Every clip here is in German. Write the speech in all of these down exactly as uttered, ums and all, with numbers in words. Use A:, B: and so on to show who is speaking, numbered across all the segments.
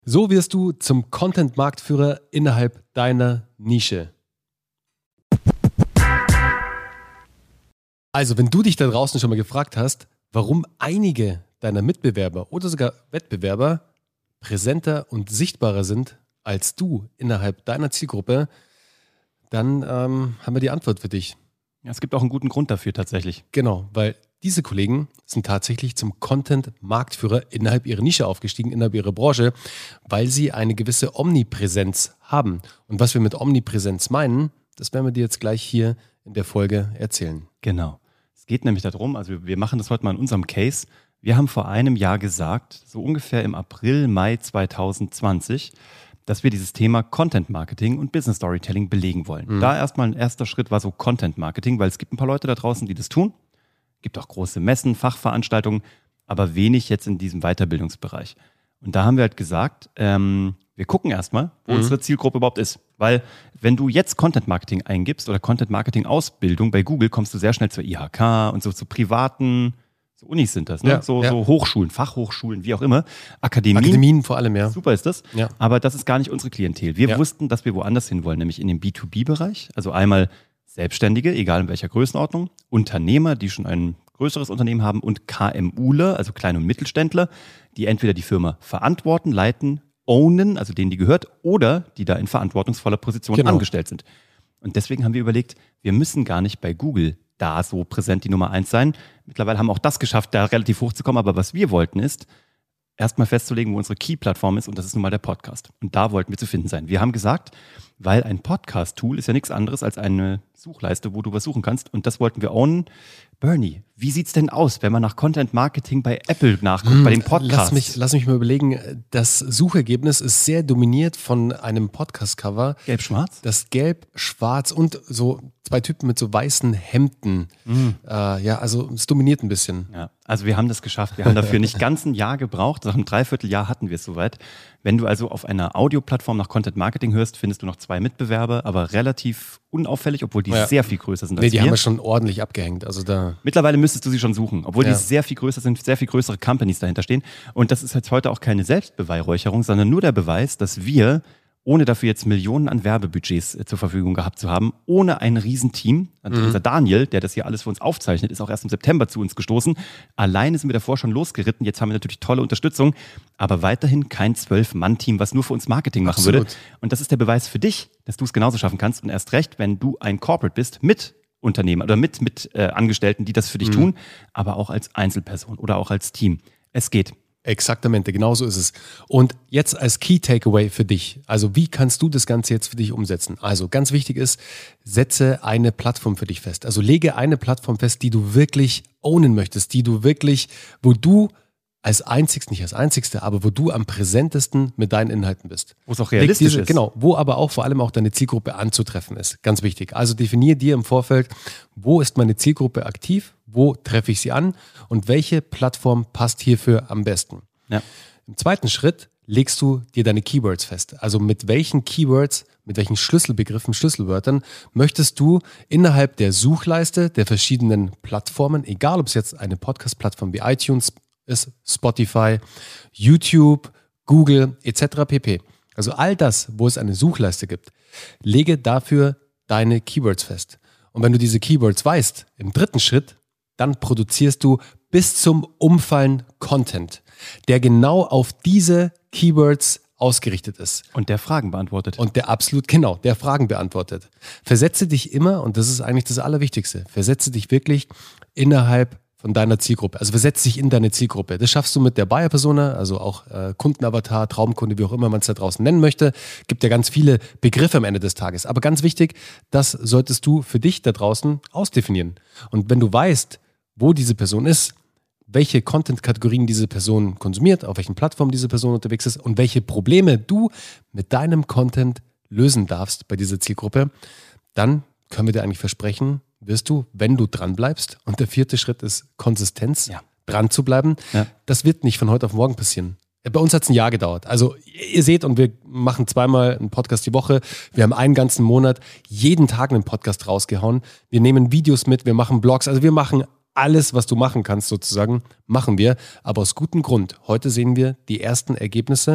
A: So wirst du zum Content-Marktführer innerhalb deiner Nische. Also, wenn du dich da draußen schon mal gefragt hast, warum einige deiner Mitbewerber oder sogar Wettbewerber präsenter und sichtbarer sind als du innerhalb deiner Zielgruppe, dann ähm, haben wir die Antwort für dich.
B: Ja, es gibt auch einen guten Grund dafür tatsächlich.
A: Genau, weil diese Kollegen sind tatsächlich zum Content-Marktführer innerhalb ihrer Nische aufgestiegen, innerhalb ihrer Branche, weil sie eine gewisse Omnipräsenz haben. Und was wir mit Omnipräsenz meinen, das werden wir dir jetzt gleich hier in der Folge erzählen.
B: Genau. Es geht nämlich darum, also wir machen das heute mal in unserem Case. Wir haben vor einem Jahr gesagt, so ungefähr im April, Mai zwanzig zwanzig, dass wir dieses Thema Content Marketing und Business Storytelling belegen wollen. Mhm. Da erstmal ein erster Schritt war so Content Marketing, weil es gibt ein paar Leute da draußen, die das tun. Es gibt auch große Messen, Fachveranstaltungen, aber wenig jetzt in diesem Weiterbildungsbereich. Und da haben wir halt gesagt, ähm, wir gucken erstmal, wo mhm. unsere Zielgruppe überhaupt ist. Weil wenn du jetzt Content Marketing eingibst oder Content Marketing Ausbildung bei Google, kommst du sehr schnell zur I H K und so zu privaten, so Unis sind das, ne?
A: Ja,
B: so,
A: ja.
B: so Hochschulen, Fachhochschulen, wie auch immer, Akademien.
A: Akademien vor allem, ja.
B: Super ist das,
A: ja.
B: aber das ist gar nicht unsere Klientel. Wir
A: ja.
B: wussten, dass wir woanders hin wollen, nämlich in den B zwei B-Bereich, also einmal Selbstständige, egal in welcher Größenordnung, Unternehmer, die schon ein größeres Unternehmen haben und KMUler, also Klein- und Mittelständler, die entweder die Firma verantworten, leiten, ownen, also denen die gehört, oder die da in verantwortungsvoller Position genau. angestellt sind. Und deswegen haben wir überlegt, wir müssen gar nicht bei Google da so präsent die Nummer eins sein. Mittlerweile haben wir auch das geschafft, da relativ hoch zu kommen, aber was wir wollten ist, erstmal festzulegen, wo unsere Key-Plattform ist und das ist nun mal der Podcast. Und da wollten wir zu finden sein. Wir haben gesagt, weil ein Podcast-Tool ist ja nichts anderes als eine Suchleiste, wo du was suchen kannst und das wollten wir ownen. Bernie, wie sieht's denn aus, wenn man nach Content Marketing bei Apple nachguckt, hm, bei den Podcasts?
A: Lass mich, lass mich mal überlegen, das Suchergebnis ist sehr dominiert von einem Podcast-Cover.
B: Gelb-schwarz?
A: Das Gelb-schwarz und so zwei Typen mit so weißen Hemden. Mhm. Äh, ja, also es dominiert ein bisschen.
B: Ja, also wir haben das geschafft. Wir haben dafür nicht ganz ein Jahr gebraucht. Nach einem Dreivierteljahr hatten wir es soweit. Wenn du also auf einer Audioplattform nach Content Marketing hörst, findest du noch zwei Mitbewerber, aber relativ unauffällig, obwohl die ja. sehr viel größer sind als
A: nee, die
B: wir.
A: haben wir schon ordentlich abgehängt. Also da
B: Mittlerweile müsstest du sie schon suchen, obwohl ja. die sehr viel größer sind, sehr viel größere Companies dahinter stehen. Und das ist jetzt heute auch keine Selbstbeweihräucherung, sondern nur der Beweis, dass wir, ohne dafür jetzt Millionen an Werbebudgets zur Verfügung gehabt zu haben, ohne ein Riesenteam, also mhm. unser Daniel, der das hier alles für uns aufzeichnet, ist auch erst im September zu uns gestoßen. Alleine sind wir davor schon losgeritten. Jetzt haben wir natürlich tolle Unterstützung, aber weiterhin kein Zwölf-Mann-Team, was nur für uns Marketing machen Absolut. würde. Und das ist der Beweis für dich, dass du es genauso schaffen kannst. Und erst recht, wenn du ein Corporate bist mit Unternehmer oder mit, mit äh, Angestellten, die das für dich mhm. tun, aber auch als Einzelperson oder auch als Team. Es geht.
A: Exaktamente, genau so ist es. Und jetzt als Key Takeaway für dich, also wie kannst du das Ganze jetzt für dich umsetzen? Also ganz wichtig ist, setze eine Plattform für dich fest. Also lege eine Plattform fest, die du wirklich ownen möchtest, die du wirklich, wo du als einzigst, nicht als einzigste, aber wo du am präsentesten mit deinen Inhalten bist.
B: Wo es auch realistisch diese, ist.
A: Genau, wo aber auch vor allem auch deine Zielgruppe anzutreffen ist. Ganz wichtig. Also definier dir im Vorfeld, wo ist meine Zielgruppe aktiv, wo treffe ich sie an und welche Plattform passt hierfür am besten.
B: Ja.
A: Im zweiten Schritt legst du dir deine Keywords fest. Also mit welchen Keywords, mit welchen Schlüsselbegriffen, Schlüsselwörtern möchtest du innerhalb der Suchleiste der verschiedenen Plattformen, egal ob es jetzt eine Podcast-Plattform wie iTunes ist, Spotify, YouTube, Google et cetera pp. Also all das, wo es eine Suchleiste gibt, lege dafür deine Keywords fest. Und wenn du diese Keywords weißt, im dritten Schritt, dann produzierst du bis zum Umfallen Content, der genau auf diese Keywords ausgerichtet ist.
B: Und der Fragen beantwortet.
A: Und der absolut, genau, der Fragen beantwortet. Versetze dich immer, und das ist eigentlich das Allerwichtigste, versetze dich wirklich innerhalb von deiner Zielgruppe. Also versetze dich in deine Zielgruppe. Das schaffst du mit der Buyer-Persona, also auch äh, Kundenavatar, Traumkunde, wie auch immer man es da draußen nennen möchte. Gibt ja ganz viele Begriffe am Ende des Tages. Aber ganz wichtig, das solltest du für dich da draußen ausdefinieren. Und wenn du weißt, wo diese Person ist, welche Content-Kategorien diese Person konsumiert, auf welchen Plattformen diese Person unterwegs ist und welche Probleme du mit deinem Content lösen darfst bei dieser Zielgruppe, dann können wir dir eigentlich versprechen, wirst du, wenn du dran bleibst, und der vierte Schritt ist Konsistenz,
B: ja.
A: dran zu bleiben,
B: ja.
A: das wird nicht von heute auf morgen passieren. Bei uns hat es ein Jahr gedauert. Also ihr seht, und wir machen zweimal einen Podcast die Woche. Wir haben einen ganzen Monat jeden Tag einen Podcast rausgehauen. Wir nehmen Videos mit, wir machen Blogs. Also wir machen alles, was du machen kannst sozusagen, machen wir. Aber aus gutem Grund. Heute sehen wir die ersten Ergebnisse,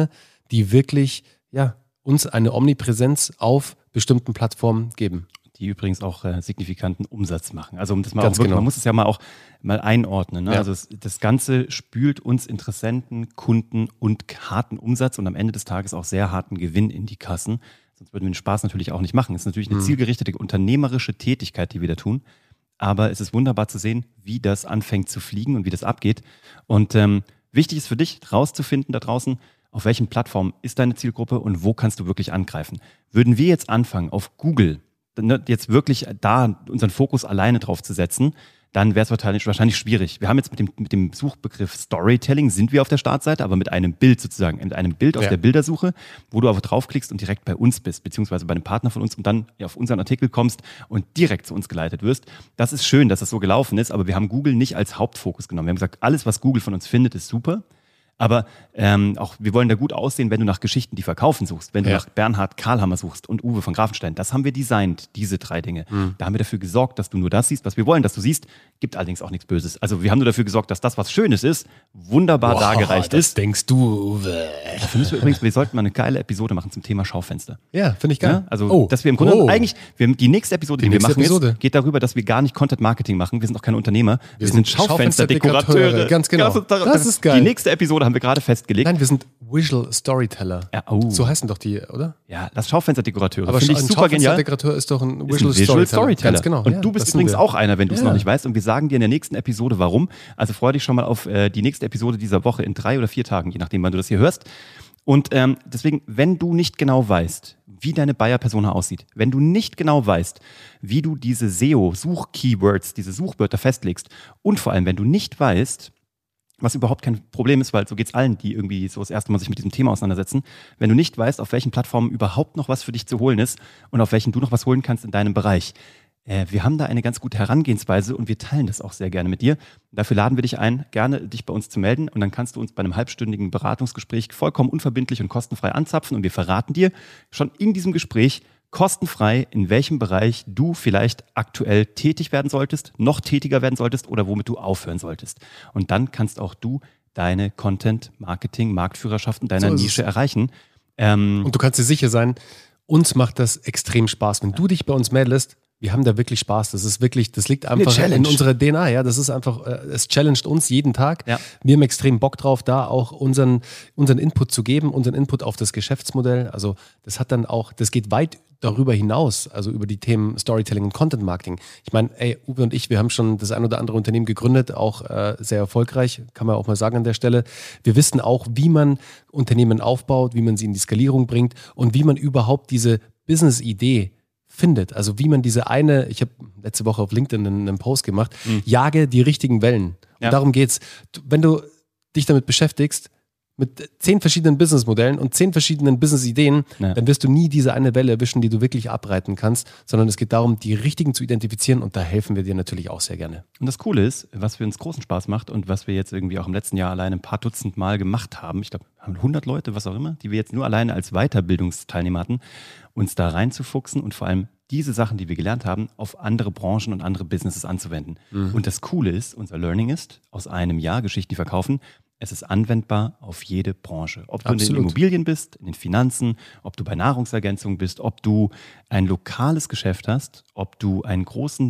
A: die wirklich ja, uns eine Omnipräsenz auf bestimmten Plattformen geben.
B: Die übrigens auch äh, signifikanten Umsatz machen. Also um das mal
A: Ganz
B: auch wirklich,
A: genau.
B: man muss es ja mal auch mal einordnen. Ne?
A: Ja.
B: Also es, das Ganze spült uns Interessenten, Kunden und harten Umsatz und am Ende des Tages auch sehr harten Gewinn in die Kassen. Sonst würden wir den Spaß natürlich auch nicht machen. Es ist natürlich eine
A: Mhm.
B: zielgerichtete unternehmerische Tätigkeit, die wir da tun. Aber es ist wunderbar zu sehen, wie das anfängt zu fliegen und wie das abgeht. Und ähm, wichtig ist für dich, rauszufinden da draußen, auf welchen Plattformen ist deine Zielgruppe und wo kannst du wirklich angreifen. Würden wir jetzt anfangen, auf Google jetzt wirklich da unseren Fokus alleine drauf zu setzen, dann wäre es wahrscheinlich, wahrscheinlich schwierig. Wir haben jetzt mit dem, mit dem Suchbegriff Storytelling sind wir auf der Startseite, aber mit einem Bild sozusagen, mit einem Bild aus
A: Ja.
B: der Bildersuche, wo du aber draufklickst und direkt bei uns bist, beziehungsweise bei einem Partner von uns und dann ja, auf unseren Artikel kommst und direkt zu uns geleitet wirst. Das ist schön, dass das so gelaufen ist, aber wir haben Google nicht als Hauptfokus genommen. Wir haben gesagt, alles, was Google von uns findet, ist super. Aber ähm, auch wir wollen da gut aussehen, wenn du nach Geschichten, die verkaufen suchst, wenn du
A: Ja.
B: nach Bernhard Karlhammer suchst und Uwe von Grafenstein. Das haben wir designt, diese drei Dinge.
A: Mhm.
B: Da haben wir dafür gesorgt, dass du nur das siehst, was wir wollen, dass du siehst. Gibt allerdings auch nichts Böses. Also wir haben nur dafür gesorgt, dass das, was Schönes ist, wunderbar
A: Boah,
B: dargereicht
A: das
B: ist.
A: denkst du, Uwe.
B: Dafür müssen wir übrigens, wir sollten mal eine geile Episode machen zum Thema Schaufenster.
A: Ja, finde ich geil.
B: Ja? Also,
A: oh.
B: dass wir im Grunde
A: oh.
B: eigentlich, wir, die nächste Episode, die,
A: Die
B: wir
A: nächste
B: machen
A: Episode.
B: jetzt, geht darüber, dass wir gar nicht Content Marketing machen. Wir sind auch keine Unternehmer. Wir,
A: Wir
B: sind
A: sind
B: Schaufensterdekorateure.
A: Schaufensterdekorateure, ganz genau.
B: Das,
A: Das ist geil.
B: Die nächste Episode haben wir gerade festgelegt.
A: Nein, wir sind Visual Storyteller.
B: Ja, oh.
A: So heißen doch die, oder?
B: Ja, das Schaufensterdekorateure.
A: Aber
B: Finde ich
A: ein
B: super genial.
A: Schaufensterdekorateur ist doch ein
B: Ist
A: Visual,
B: ein Visual
A: Storyteller.
B: Storyteller.
A: Ganz genau.
B: Und
A: ja,
B: du bist
A: das sind
B: übrigens
A: wir.
B: auch einer, wenn du es
A: Ja.
B: noch nicht weißt. Und wir sagen dir in der nächsten Episode, warum. Also freu dich schon mal auf äh, die nächste Episode dieser Woche in drei oder vier Tagen, je nachdem, wann du das hier hörst. Und ähm, deswegen, wenn du nicht genau weißt, wie deine Buyer-Persona aussieht, wenn du nicht genau weißt, wie du diese S E O-Such-Keywords, diese Suchwörter festlegst und vor allem, wenn du nicht weißt, was überhaupt kein Problem ist, weil so geht's allen, die irgendwie so das erste Mal sich mit diesem Thema auseinandersetzen. Wenn du nicht weißt, auf welchen Plattformen überhaupt noch was für dich zu holen ist und auf welchen du noch was holen kannst in deinem Bereich. Äh, wir haben da eine ganz gute Herangehensweise und wir teilen das auch sehr gerne mit dir. Dafür laden wir dich ein, gerne dich bei uns zu melden und dann kannst du uns bei einem halbstündigen Beratungsgespräch vollkommen unverbindlich und kostenfrei anzapfen und wir verraten dir schon in diesem Gespräch kostenfrei, in welchem Bereich du vielleicht aktuell tätig werden solltest, noch tätiger werden solltest oder womit du aufhören solltest. Und dann kannst auch du deine Content-Marketing-Marktführerschaft in deiner
A: So ist
B: Nische
A: es.
B: erreichen. Ähm,
A: Und du kannst dir sicher sein, uns macht das extrem Spaß. Wenn du dich bei uns meldest, wir haben da wirklich Spaß. Das ist wirklich, das liegt einfach in
B: Challenge.
A: unserer D N A. Ja, das ist einfach, äh, es challenged uns jeden Tag.
B: Ja.
A: Wir haben extrem Bock drauf, da auch unseren, unseren Input zu geben, unseren Input auf das Geschäftsmodell. Also das hat dann auch, das geht weit darüber hinaus, also über die Themen Storytelling und Content Marketing. Ich meine, ey, Uwe und ich, wir haben schon das ein oder andere Unternehmen gegründet, auch äh, sehr erfolgreich, kann man auch mal sagen an der Stelle. Wir wissen auch, wie man Unternehmen aufbaut, wie man sie in die Skalierung bringt und wie man überhaupt diese Business-Idee findet. Also wie man diese eine, ich habe letzte Woche auf LinkedIn einen, einen Post gemacht,
B: Mhm.
A: jage die richtigen Wellen.
B: Ja.
A: Und darum geht's. Du, wenn du dich damit beschäftigst, mit zehn verschiedenen Businessmodellen und zehn verschiedenen Business-Ideen,
B: Ja.
A: dann wirst du nie diese eine Welle erwischen, die du wirklich abreiten kannst, sondern es geht darum, die richtigen zu identifizieren und da helfen wir dir natürlich auch sehr gerne.
B: Und das Coole ist, was für uns großen Spaß macht und was wir jetzt irgendwie auch im letzten Jahr alleine ein paar Dutzend Mal gemacht haben, ich glaube, haben hundert Leute, was auch immer, die wir jetzt nur alleine als Weiterbildungsteilnehmer hatten, uns da reinzufuchsen und vor allem diese Sachen, die wir gelernt haben, auf andere Branchen und andere Businesses anzuwenden.
A: Mhm.
B: Und das Coole ist, unser Learning ist, aus einem Jahr Geschichten, die verkaufen, es ist anwendbar auf jede Branche. Ob du in den
A: Absolut.
B: Immobilien bist, in den Finanzen, ob du bei Nahrungsergänzung bist, ob du ein lokales Geschäft hast, ob du einen großen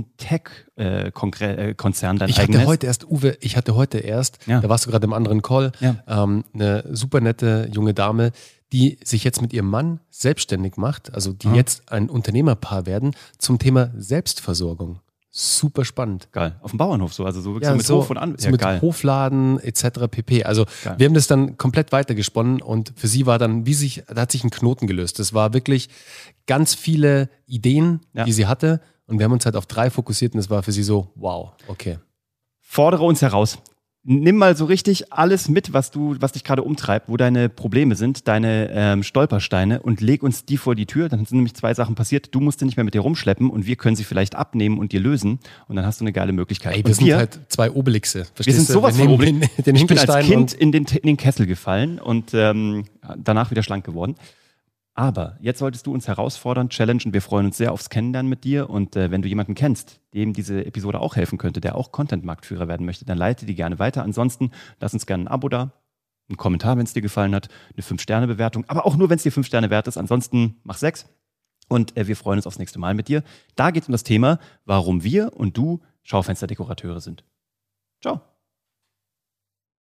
B: Tech-Konzern dein
A: Ich
B: eigenes
A: hatte heute erst, Uwe, ich hatte heute erst,
B: Ja.
A: da warst du gerade im anderen Call,
B: Ja.
A: ähm, eine super nette junge Dame, die sich jetzt mit ihrem Mann selbstständig macht, also die
B: Mhm.
A: jetzt ein Unternehmerpaar werden, zum Thema Selbstversorgung. Super spannend.
B: Geil. Auf dem Bauernhof so, also so wirklich
A: Ja,
B: so mit
A: so,
B: Hof und an.
A: so
B: Ja,
A: mit
B: geil.
A: Hofladen et cetera pp. Also
B: Geil.
A: wir haben das dann komplett weitergesponnen und für sie war dann, wie sich, da hat sich ein Knoten gelöst. Das war wirklich ganz viele Ideen,
B: Ja.
A: die sie hatte und wir haben uns halt auf drei fokussiert und es war für sie so, wow, okay.
B: Fordere uns heraus. Nimm mal so richtig alles mit, was du, was dich gerade umtreibt, wo deine Probleme sind, deine ähm, Stolpersteine und leg uns die vor die Tür. Dann sind nämlich zwei Sachen passiert. Du musst die nicht mehr mit dir rumschleppen und wir können sie vielleicht abnehmen und dir lösen und dann hast du eine geile Möglichkeit.
A: Ey,
B: und
A: wir sind halt zwei Obelixe.
B: wir
A: Verstehst
B: sind
A: du?
B: sowas
A: wir
B: von
A: nehmen
B: Obelix.
A: den, den
B: Ich bin als
A: Hinkelstein
B: Kind
A: und
B: in den, in den Kessel gefallen und ähm, danach wieder schlank geworden. Aber jetzt solltest du uns herausfordern, challengen. Wir freuen uns sehr aufs Kennenlernen mit dir. Und äh, wenn du jemanden kennst, dem diese Episode auch helfen könnte, der auch Content-Marktführer werden möchte, dann leite die gerne weiter. Ansonsten lass uns gerne ein Abo da. einen Kommentar, wenn es dir gefallen hat, eine fünf Sterne Bewertung, aber auch nur, wenn es dir fünf Sterne wert ist. Ansonsten mach sechs. Und äh, wir freuen uns aufs nächste Mal mit dir. Da geht es um das Thema, warum wir und du Schaufensterdekorateure sind. Ciao.